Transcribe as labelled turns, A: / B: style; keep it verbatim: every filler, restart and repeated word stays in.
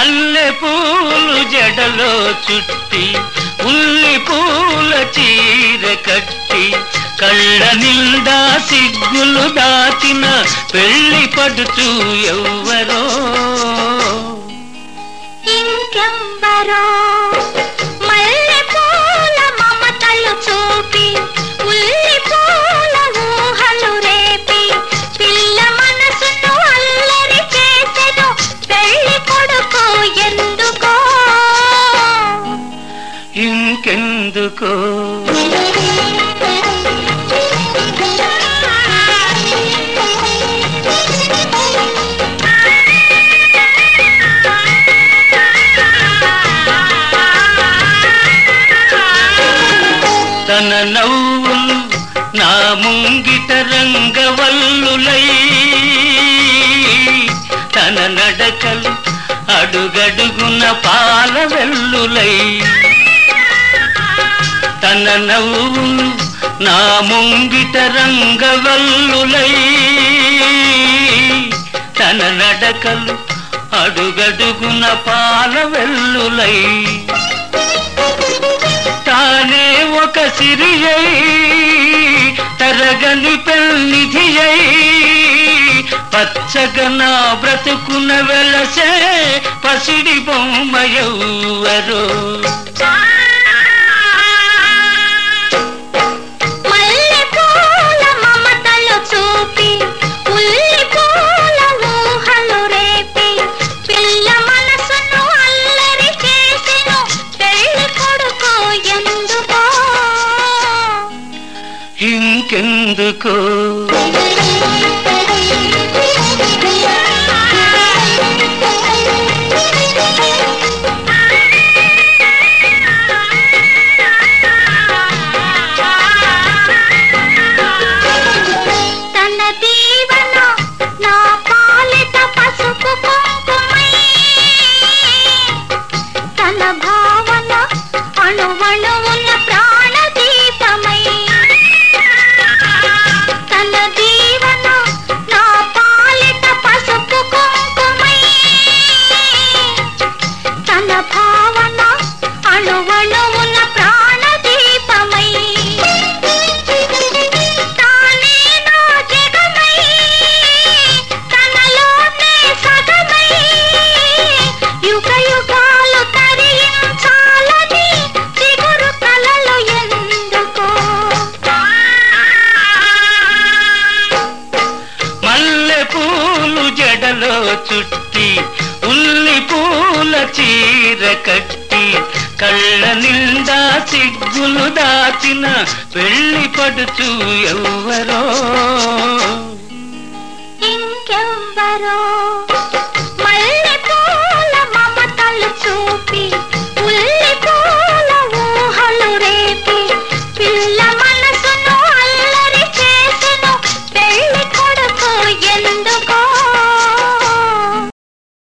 A: మల్లె పూలు జడలో చుట్టి ఉల్లి పూల చీర కట్టి కళ్ళ నిండా సిగ్గులు దాచిన పెళ్లి పడుచు ఎవ్వరో
B: ఇంకెవ్వరో మల్లె పూల మమతలు చూపి ఉల్లి పూల ఊహలు రేపి పిల్ల మనసును అల్లరి చేసెను పెళ్లి కొడుకు ఎందుకో
A: ఇంకెందుకో తన నవ్వులు నా ముంగిట రంగవల్లులై తన నడకలు అడుగడుగున పాల వెల్లులై తన నవ్వులు నా ముంగిట రంగవల్లులై తన నడకలు అడుగడుగున పాల వెల్లులై తానే ఒక సిరియై తరగని పెళ్నిధియై పచ్చగా నా బ్రతుకున వెలసే పసిడి బొమ్మయవ్వరో
B: మల్లె పూల మమతలు చూపి ఉల్లి పూల ఊహలు రేపి పిల్ల మనసును అల్లరి చేసెను పెళ్లి కొడుకు ఎందుకో
A: ఇంకెందుకో
B: తన దీవెన నా పాలిట పసుపు కుంకుమై తన భావన అణువణువున ప్రాణదీపమై తన దీవెన నా పాలిట పసుపు కుంకుమై తన భావన అణువణువున ప్రాణదీపమై తానే నా జగమై తనలోనే సగమై యుగ యుగాలు తరించాలని చిగురు కలలు ఎందుకో
A: మల్లె పూలు జడలో చుట్టి ఉల్లి పూల చీర కట్టి కళ్ళ నిండా సిగ్గులు దాచిన పెళ్లి పడుచు ఎవ్వరో
B: ఇంకెవ్వరో